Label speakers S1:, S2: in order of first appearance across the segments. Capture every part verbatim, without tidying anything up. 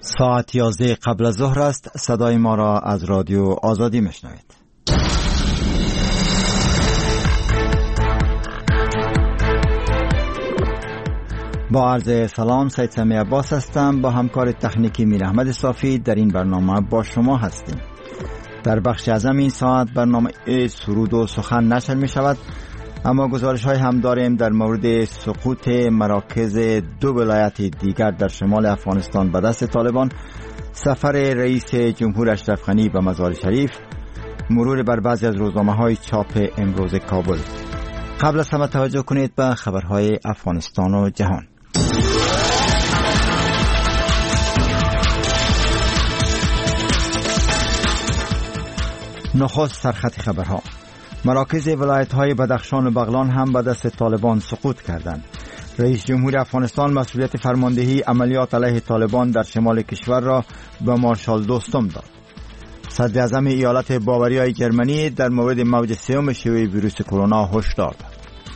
S1: ساعت یازده قبل از ظهر است. صدای ما را از رادیو آزادی میشنوید. با عرض سلام، سید سمی عباس هستم. با همکار تکنیکی میر احمد صافی در این برنامه با شما هستیم. در بخش اعظم این ساعت برنامه سرود و سخن نشر می شود، اما گزارش های هم داریم در مورد سقوط مراکز دو ولایت دیگر در شمال افغانستان به دست طالبان، سفر رئیس جمهور اشرف غنی به مزار شریف، مرور بر بعضی از روزنامه های چاپ امروز کابل. قبل از همه توجه کنید به خبرهای افغانستان و جهان. نخست سرخط خبرها. مراکز ولایت‌های بدخشان و بغلان هم به دست طالبان سقوط کردند. رئیس جمهور افغانستان مسئولیت فرماندهی عملیات علیه طالبان در شمال کشور را به مارشال دوستم داد. صدر اعظم ایالت باوریای جرمنی در مورد موج سوم شیوع ویروس کرونا هشدار داد.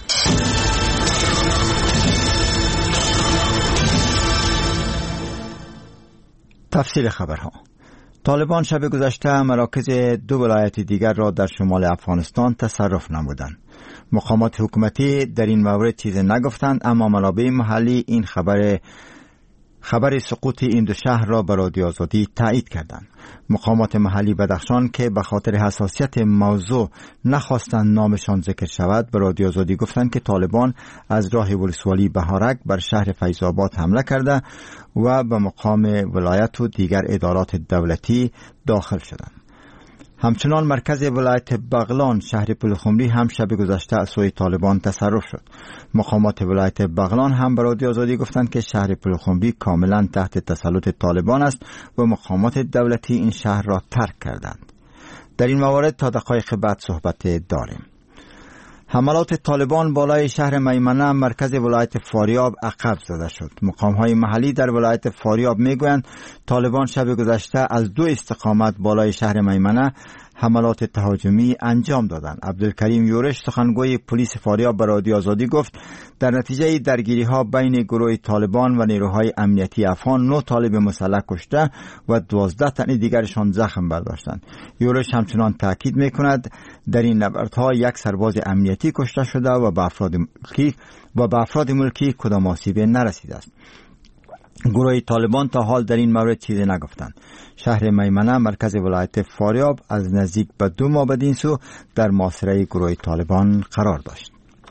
S1: تفصیل خبرها. طالبان شب گذشته مراکز دو ولایت دیگر را در شمال افغانستان تصرف نمودند. مقامات حکومتی در این مورد چیزی نگفتند، اما منابع محلی این خبر خبر سقوط این دو شهر را به رادیو آزادی تایید کردند. مقامات محلی بدخشان که به خاطر حساسیت موضوع نخواستند نامشان ذکر شود، به رادیو آزادی گفتند که طالبان از راه ولسوالی بهارک بر شهر فیض‌آباد حمله کرده و به مقام ولایت و دیگر ادارات دولتی داخل شدند. همچنان مرکز ولایت بغلان شهر پلخمری هم شب گذشته از سوی طالبان تصرف شد. مقامات ولایت بغلان هم به رادیو آزادی گفتند که شهر پلخمری کاملا تحت تسلط طالبان است و مقامات دولتی این شهر را ترک کردند. در این موارد تا دقایق بعد صحبت داریم. حملات طالبان بالای شهر میمنه مرکز ولایت فاریاب عقب زده شد. مقام‌های محلی در ولایت فاریاب میگویند طالبان شب گذشته از دو استقامت بالای شهر میمنه حملات تهاجمی انجام دادند. عبدالکریم یورش سخنگوی پلیس فاریاب به رادیو آزادی گفت در نتیجه درگیری‌ها بین گروه طالبان و نیروهای امنیتی افغان نه طالب مسلح کشته و دوازده تن دیگرشان زخم برداشتند. یورش همچنان تاکید می‌کند در این نبردها یک سرباز امنیتی کشته شده و به افراد ملکی و به افراد ملکی کدام آسیبی نرسیده است. گروه طالبان تا حال در این مورد چیزی نگفتند. شهر میمنه مرکز ولایت فاریاب از نزدیک به دو ماه بدین سو در محاصره گروه طالبان قرار داشت.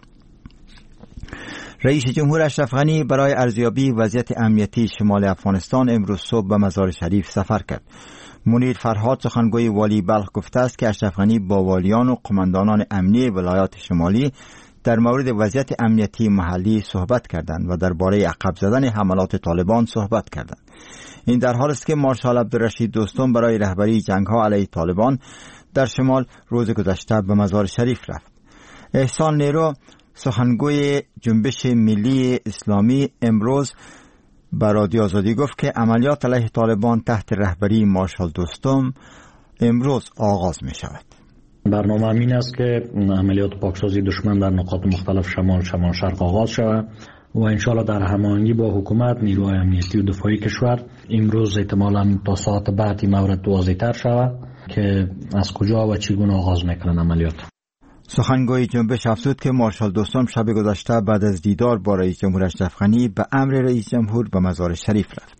S1: رئیس جمهور اشرف غنی برای ارزیابی وضعیت امنیتی شمال افغانستان امروز صبح به مزار شریف سفر کرد. منیر فرهاد سخنگوی والی بلخ گفته است که اشرف غنی با والیان و قماندانان امنی ولایات شمالی در مورد وضعیت امنیتی محلی صحبت کردند و درباره عقب زدن حملات طالبان صحبت کردند. این در حالی است که مارشال عبدالرشید دوستم برای رهبری جنگ‌ها علیه طالبان در شمال روز گذشته به مزار شریف رفت. احسان نیرو سخنگوی جنبش ملی اسلامی امروز به رادیو آزادی گفت که عملیات علیه طالبان تحت رهبری مارشال دوستم امروز آغاز می شود.
S2: برنامه این است که عملیات پاکسازی دشمن در نقاط مختلف شمال شمال شرق آغاز شود و انشاءالله در هماهنگی با حکومت، نیروهای امنیتی و دفاعی کشور امروز احتمالاً تا ساعت بعد این مورد واضح تر شود که از کجا و چگونه آغاز میکنن عملیات.
S1: سخنگوی جنبش افزود که مارشال دوستم شب گذشته بعد از دیدار با رئیس جمهور اشرف غنی به امر رئیس جمهور به مزار شریف رفت.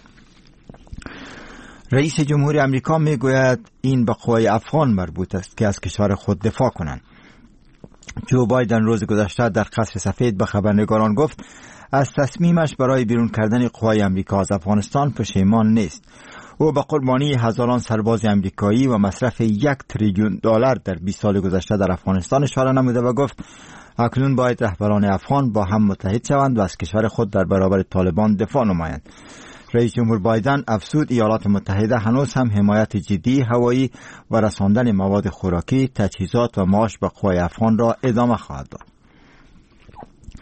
S1: رئیس جمهور امریکا میگوید این به قوای افغان مربوط است که از کشور خود دفاع کنند. جو بایدن روز گذشته در قصر سفید به خبرنگاران گفت از تصمیمش برای بیرون کردن قوای امریکا از افغانستان پشیمان نیست. او به قربانی هزاران سرباز امریکایی و مصرف یک تریلیون دلار در بیست سال گذشته در افغانستان اشاره نموده و گفت اکنون باید رهبران افغان با هم متحد شوند و از کشور خود در برابر طالبان دفاع نمایند. رئیس جمهور بایدن افزود ایالات متحده هنوز هم حمایت جدی هوایی و رساندن مواد خوراکی، تجهیزات و معاش به قوای افغان را ادامه خواهد داد.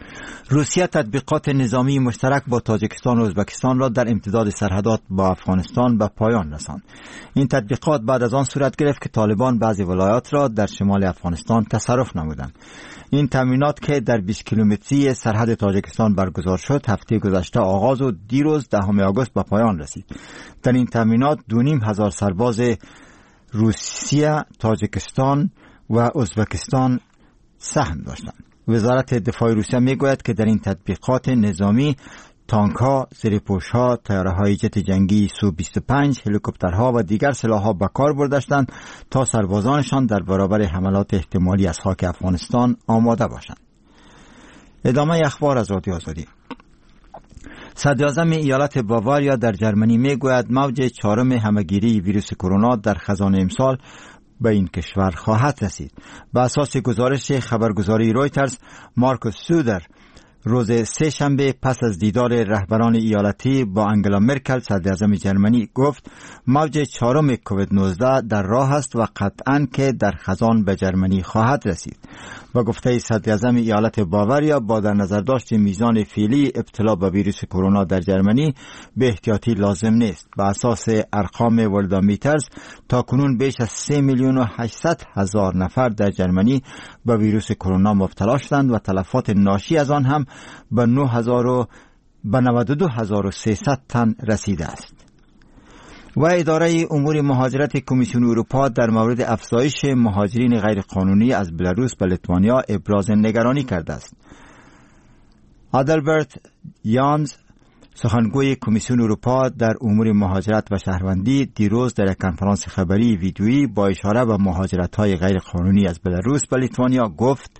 S1: روسیه تطبیقات نظامی مشترک با تاجیکستان و ازبکستان را در امتداد سرحدات با افغانستان به پایان رساند. این تطبیقات بعد از آن صورت گرفت که طالبان بعضی ولایات را در شمال افغانستان تصرف نمودند. این تامینات که در بیست کیلومتری سرحد تاجیکستان برگزار شد، هفته گذشته آغاز و دیروز دهم آگوست به پایان رسید. در این تامینات دو نیم هزار سرباز روسیه، تاجیکستان و ازبکستان سهم داشتند. وزارت دفاع روسیه میگوید که در این تطبیقات نظامی تانک‌ها، زیرپوش‌ها، طیاره‌های جت جنگی سو بیست و پنج، هلیکوپترها و دیگر سلاح‌ها به کار برداشتند تا سربازانشان در برابر حملات احتمالی از خاک افغانستان آماده باشند. ادامه اخبار از رادیو آزادی. صدراعظم ایالت باواریا در جرمنی میگوید موج چهارم همهگیری ویروس کرونا در خزان امسال به این کشور خواهد رسید. به اساس گزارش خبرگزاری رویترز، مارکوس سودر روز سه شنبه پس از دیدار رهبران ایالتی با انگلا مرکل صدراعظم جرمنی گفت موج چهارم کووید نوزده در راه است و قطعاً که در خزان به جرمنی خواهد رسید. با گفته صدراعظم ایالت باواریا، با در نظر داشت میزان فعلی ابتلا به ویروس کرونا در جرمنی به احتیاطی لازم نیست. به اساس ارقام ورلدامیترز تا کنون بیش از سه میلیون و هشتصد هزار نفر در جرمنی به ویروس کرونا مبتلا شدند و تلفات ناشی از آن هم به نود و دو هزار و سیصد تن رسیده است. و اداره امور مهاجرت کمیسیون اروپا در مورد افزایش مهاجرین غیرقانونی از بلاروس به لیتوانیا ابراز نگرانی کرده است. آدلبرت یانز، سخنگوی کمیسیون اروپا در امور مهاجرت و شهروندی، دیروز در یک کنفرانس خبری ویدیویی با اشاره به مهاجرت‌های غیرقانونی از بلاروس به لیتوانیا گفت: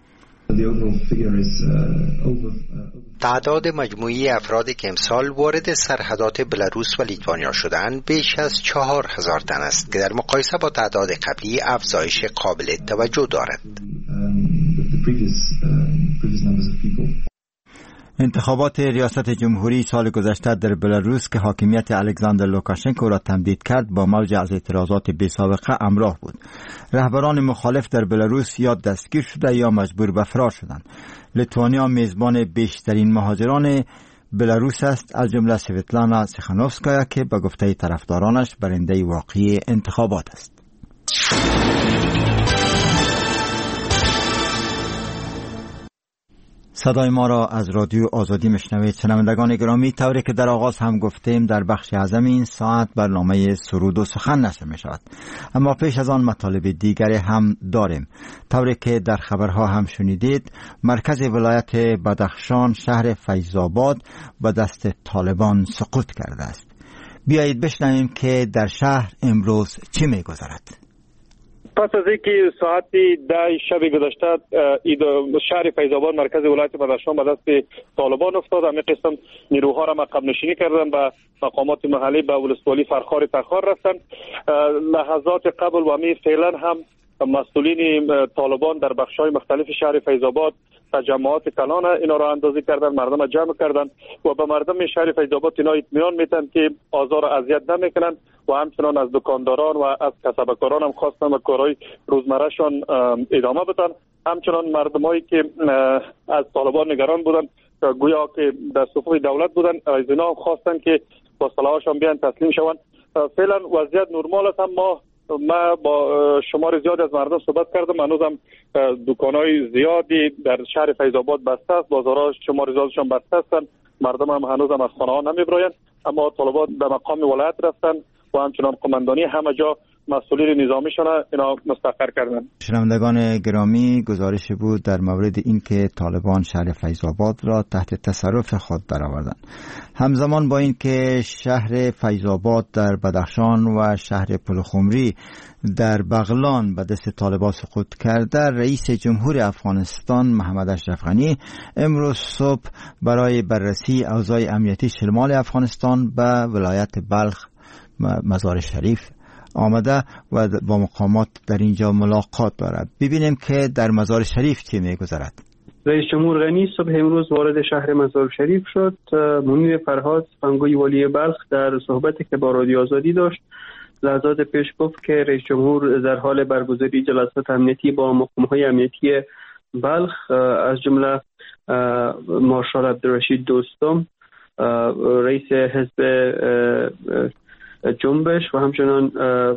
S3: تعداد مجموعی افرادی که امسال وارد سرحدات بلاروس و لیتوانیا شدند بیش از چهار هزار تن است که در مقایسه با تعداد قبلی افزایش قابل توجه دارد.
S1: انتخابات ریاست جمهوری سال گذشته در بلاروس که حاکمیت الکساندر لوکاشنکو را تمدید کرد با موج از اعتراضات بی سابقه همراه بود. رهبران مخالف در بلاروس یا دستگیر شده یا مجبور به فرار شدند. لیتوانیا میزبان بیشترین مهاجران بلاروس است، از جمله سویتلانا سیخانوفسکایا که به گفته طرفدارانش برنده واقعی انتخابات است. صدای ما را از رادیو آزادی میشنوید. شنوندگان گرامی، طوری که در آغاز هم گفتیم در بخش اعظم این ساعت برنامه سرود و سخن نشر می شود، اما پیش از آن مطالب دیگری هم داریم. طوری که در خبرها هم شنیدید، مرکز ولایت بدخشان شهر فیض‌آباد به دست طالبان سقوط کرده است. بیایید بشنویم که در شهر امروز چی می گذرد.
S4: پس از اینکه ساعت ده شب گذشته شهر فیض‌آباد مرکز ولایت بدخشان به دست طالبان افتاد، همین قسم نیروها را عقب نشینی کردند و مقامات محلی به ولسوالی فرخار تخار رفتند. لحظات قبل و می فعلا هم مسئولین طالبان در بخش‌های مختلف شهر فیض‌آباد تجمعات کلان اینا را اندازی کردن، مردم را جمع کردن و به مردم شهر فیض‌آباد اینا اطمینان میدن که آزار و اذیت نمیکنن و همچنان از دکانداران و از کسبکاران هم خواستن و کارهای روزمرهشان ادامه بدن. همچنان مردمایی که از طالبان نگران بودن گویا که در صفوف دولت بودن، از اینا هم خواستن که با سلاحشان بیان تسلیم شوند. فعلا وضعیت نرمال است، اما ما با شمار زیادی از مردم صحبت کردم. هنوزم دکان‌های زیادی در شهر فیض‌آباد بسته است، بازارها شمار زیادشان بسته هستند، مردم هم هنوزم از خانه‌ها نمیبراین، اما طالبان به مقام ولایت رفتن و همچنان قماندانی همه جا مسئولین نظامیشان اینا مستقر کردن.
S1: شنوندگان گرامی، گزارش بود در مورد اینکه طالبان شهر فیض‌آباد را تحت تصرف خود درآوردند. همزمان با اینکه شهر فیض‌آباد در بدخشان و شهر پلخمری در بغلان به دست طالبان سقوط کرده، رئیس جمهور افغانستان محمد اشرف غنی امروز صبح برای بررسی اوضاع امنیتی شمال افغانستان به ولایت بلخ مزار شریف آمده و با مقامات در اینجا ملاقات دارد. ببینیم که در مزار شریف چه می‌گذرد.
S5: رئیس جمهور غنی صبح امروز وارد شهر مزار شریف شد. منیر فرهاد، سخنگوی والی بلخ، در صحبتی که با رادیو آزادی داشت لحظات پیش گفت که رئیس جمهور در حال برگزاری جلسات امنیتی با مقام‌های امنیتی بلخ از جمله مارشال عبدالرشید دوستم رئیس حزب جنبش و همچنان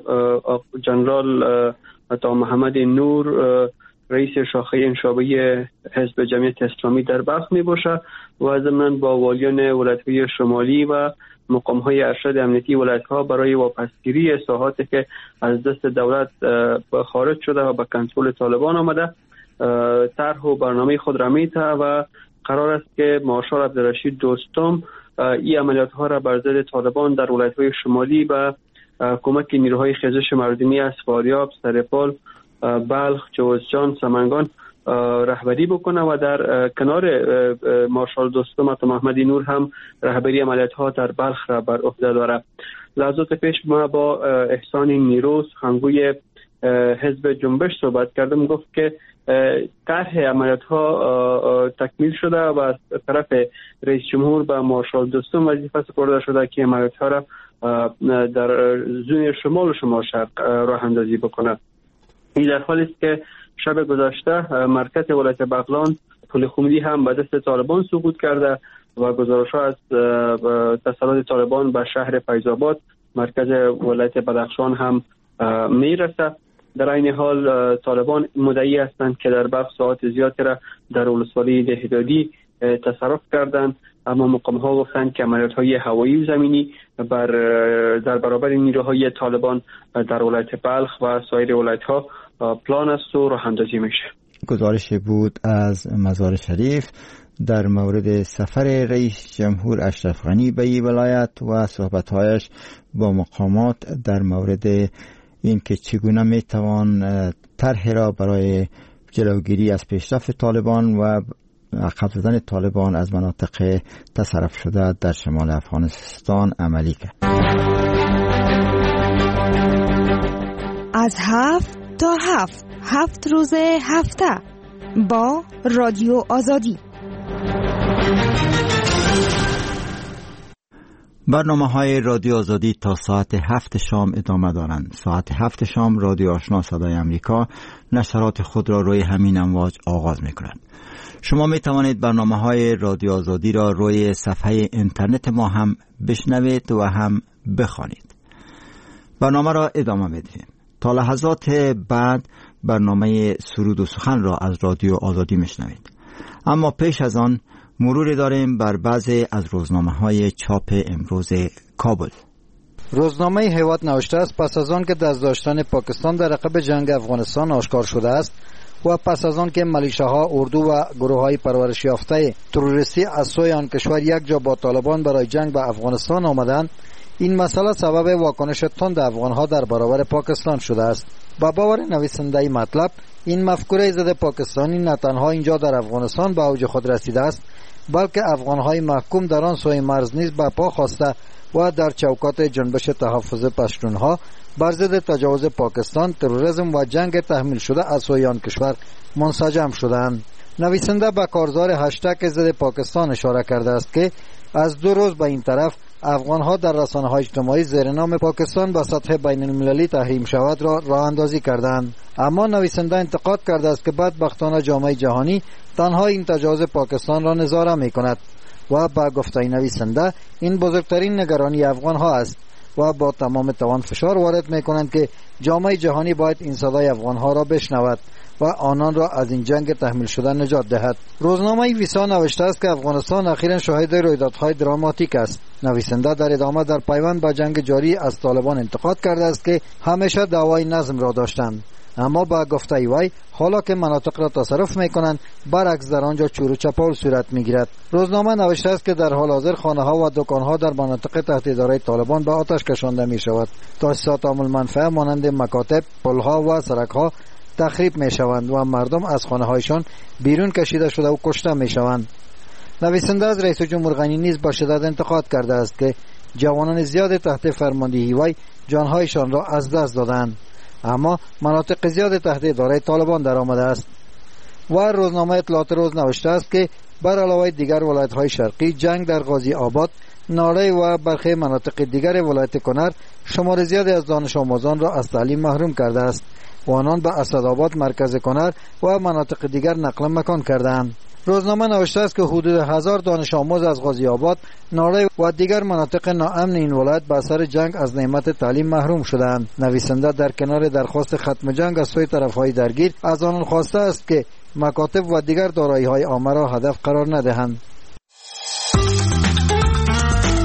S5: جنرال عطا محمد نور رئیس شاخه انشابه حزب جمعیت اسلامی در بلخ می باشه و ضمناً با والیان ولایت‌های شمالی و مقام‌های ارشد امنیتی ولایت‌ها برای واپسگیری ساحاتی که از دست دولت خارج شده و به کنترل طالبان آمده طرح و برنامه خود را میته و قرار است که مارشال عبدالرشید دوستم این عملیات ها را بر ضد طالبان در ولایت‌های شمالی و کمک نیروهای خیزش مردمی از فاریاب، سرپال، بلخ، جوزجان، سمنگان رهبری بکنه و در کنار مارشال دوستم عطا محمد نور هم رهبری عملیات ها در بلخ را بر عهده داره. لحظات پیش ما با احسان نیروز خنگوی حزب جنبش صحبت کردم، گفت که طرح عملیات ها تکمیل شده و از طرف رئیس جمهور به مارشال دوستم وظیفه سپرده شده که عملیات ها را در زون شمال و شمال شرق راه اندازی بکنه. این در حالی است که شب گذشته مرکز ولایت بغلان پل خمینی هم به دست طالبان سقوط کرده و گزارش ها از تسلط طالبان به شهر فیض‌آباد مرکز ولایت بدخشان هم میرسه. در این حال طالبان مدعی هستند که در بلخ ساعات زیادی را در ولسوالی دهدادی تصرف کردند، اما مقام ها گفتند که عملیات های هوایی و زمینی بر در برابر نیروهای طالبان در ولایت بلخ و سایر ولایت ها پلان است و راه اندازی میشه.
S1: گزارش بود از مزار شریف در مورد سفر رئیس جمهور اشرف غنی به این ولایت و صحبت‌هایش با مقامات در مورد این که چگونه میتوان طرح را برای جلوگیری از پیشرفت طالبان و عقب زدن طالبان از مناطق تصرف شده در شمال افغانستان عملی کرد.
S6: از هفت تا هفت هفت روز هفته با رادیو آزادی.
S1: برنامه های رادیو آزادی تا ساعت هفت شام ادامه دارند. ساعت هفت شام رادیو آشنا صدای امریکا نشرات خود را روی همین امواج آغاز می کنند. شما می توانید برنامه های رادیو آزادی را روی صفحه اینترنت ما هم بشنوید و هم بخوانید. برنامه را ادامه می دهیم. تا لحظات بعد برنامه سرود و سخن را از رادیو آزادی می شنوید. اما پیش از آن مروری داریم بر بعضی از روزنامه های چاپ امروز کابل.
S7: روزنامه هیواد نوشته است پس از آن که دست داشتن پاکستان در عقب جنگ افغانستان آشکار شده است و پس از آن که ملیشه‌ها، اردو و گروه‌های پرورش یافته تروریستی از سوی آن کشور یک جا با طالبان برای جنگ به افغانستان آمدند، این مسئله سبب واکنش تند افغان‌ها در برابر پاکستان شده است. با باور نویسنده مطلب، این مفکوره ضد پاکستانی نه تنها اینجا در افغانستان به اوج خود رسیده است، بلکه افغان‌های محکوم در آن سوی مرز نیز به پا خواسته و در چوکات جنبش تحفظ پشتونها بر ضد تجاوز پاکستان، تروریسم و جنگ تحمیل شده از سوی آن کشور منسجم شدند. نویسنده به کارزار هشتگ ضد پاکستان اشاره کرده است که از دو روز به این طرف افغان‌ها در رسانه‌های اجتماعی زیر نام پاکستان به سطح بین‌المللی تحریم شود را راه اندازی کردند. اما نویسنده انتقاد کرده است که بدبختانه جامعه جهانی تنها این تجاوز پاکستان را نظاره می‌کند و با گفته نویسنده این بزرگترین نگرانی افغان‌ها است و با تمام توان فشار وارد می‌کنند که جامعه جهانی باید این صدای افغان‌ها را بشنود و آنان را از این جنگ تحمیل شده نجات دهد. روزنامه ویسا نوشته است که افغانستان اخیراً شاهد رویدادهای دراماتیک است. نویسنده در ادامه در پیوند با جنگ جاری از طالبان انتقاد کرده است که همیشه دعوای نظم را داشتند، اما با گفته وی حالا که مناطق را تصرف میکنند برعکس در آنجا چور و چپاول صورت میگیرد. روزنامه نوشته است که در حال حاضر خانه ها و دکان ها در مناطق تحت اداره طالبان به آتش کشانده می شود. تاسیسات عامل منفعه مانند مکاتب، پل ها و سرک ها تخریب می شوند و مردم از خانه هایشان بیرون کشیده شده و کشته می شوند. نویسنده از رئیس جمهور غنی نیز با شدت انتقاد کرده است که جوانان زیاد تحت فرماندهی وی جانهایشان را از دست دادند، اما مناطق زیاد تحت اداره طالبان در آمده است. و روزنامه اطلاعات روز نوشته است که بر علاوه دیگر ولایت‌های شرقی جنگ در غازی آباد، ناله و برخی مناطق دیگر ولایت کنر شمار زیادی از دانش آموزان را از تعلیم محروم کرده است و آنان به اسدآباد مرکز کنر و مناطق دیگر نقل مکان کردند. روزنامه نوشته است که حدود هزار دانش آموز از غازی آباد، ناله و دیگر مناطق ناامن این ولایت به اثر جنگ از نعمت تعلیم محروم شدند. نویسنده در کنار درخواست ختم جنگ از سوی طرفهای درگیر از آنان خواسته است که مکاتب و دیگر دارایی‌های عامه را هدف قرار ندهند.